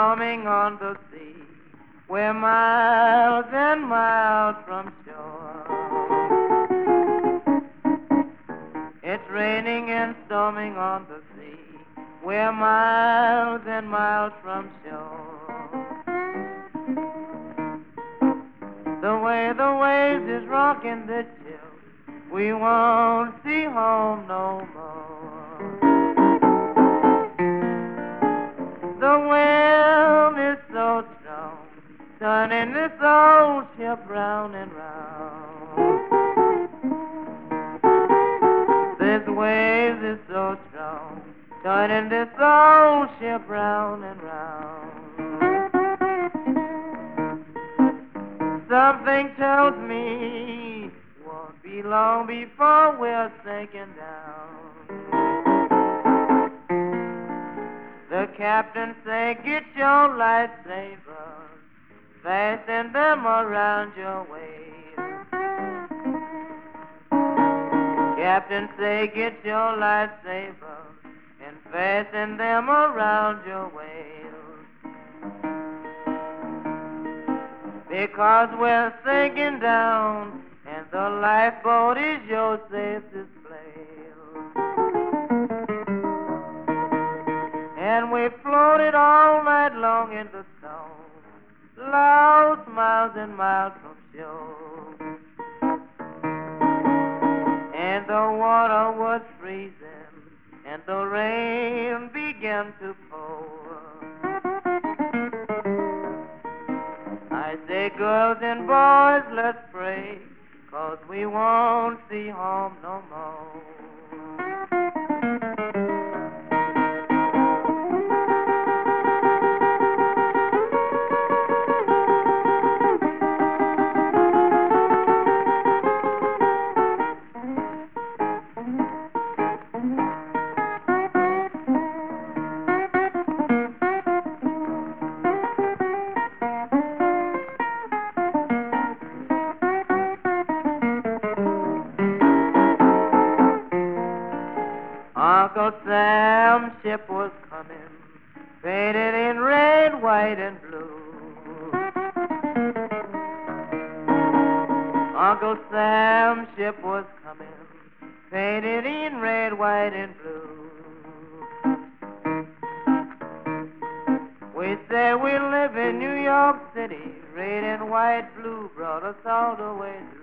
storming on the sea. We're miles and miles from shore. It's raining and storming on the sea. We're miles and miles from shore. The way the waves is rocking the chill, we won't see home no more. The wind is so strong, turning this old ship round and round. This wave is so strong, turning this old ship round and round. Something tells me it won't be long before we're sinking down. The captain say, get your lightsabers, fasten them around your waist. Captain say, get your lightsabers and fasten them around your waist. Because we're sinking down, and the lifeboat is your safest place. And we floated all night long in the storm, lost miles and miles from shore. And the water was freezing, and the rain began to pour. I say, girls and boys, let's pray, 'cause we won't see home no more. Uncle Sam's ship was coming, painted in red, white, and blue. Uncle Sam's ship was coming, painted in red, white, and blue. We said we live in New York City, red and white, blue brought us all the way through.